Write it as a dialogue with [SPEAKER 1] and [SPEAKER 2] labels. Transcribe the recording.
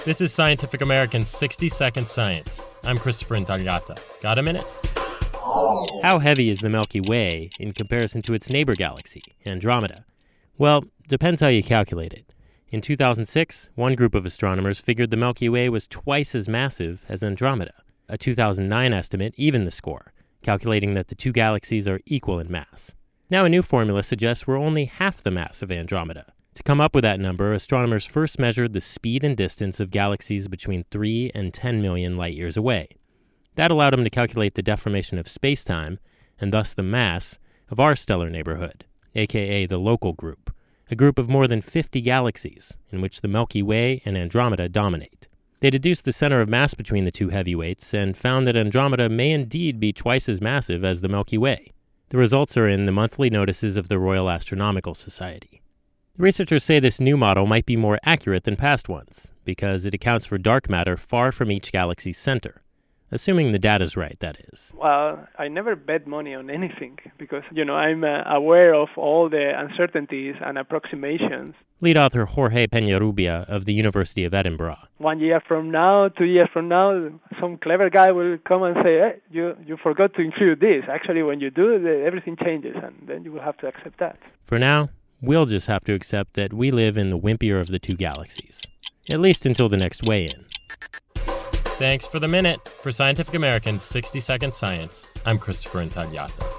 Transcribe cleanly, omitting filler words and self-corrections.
[SPEAKER 1] This is Scientific American's 60-Second Science. I'm Christopher Intagliata. Got a minute? How heavy is the Milky Way in comparison to its neighbor galaxy, Andromeda? Well, depends how you calculate it. In 2006, one group of astronomers figured the Milky Way was twice as massive as Andromeda. A 2009 estimate evened the score, calculating that the two galaxies are equal in mass. Now a new formula suggests we're only half the mass of Andromeda. To come up with that number, astronomers first measured the speed and distance of galaxies between 3 and 10 million light-years away. That allowed them to calculate the deformation of space-time, and thus the mass, of our stellar neighborhood, aka the Local Group, a group of more than 50 galaxies, in which the Milky Way and Andromeda dominate. They deduced the center of mass between the two heavyweights and found that Andromeda may indeed be twice as massive as the Milky Way. The results are in the monthly notices of the Royal Astronomical Society. The researchers say this new model might be more accurate than past ones, because it accounts for dark matter far from each galaxy's center. Assuming the data's right, that is.
[SPEAKER 2] Well, I never bet money on anything, because, I'm aware of all the uncertainties and approximations.
[SPEAKER 1] Lead author Jorge Peñarrubia of the University of Edinburgh.
[SPEAKER 2] 1 year from now, 2 years from now, some clever guy will come and say, hey, you forgot to include this. Actually, when you do, everything changes, and then you will have to accept that.
[SPEAKER 1] For now, we'll just have to accept that we live in the wimpier of the two galaxies. At least until the next weigh-in. Thanks for the minute. For Scientific American's 60-Second Science, I'm Christopher Intagliata.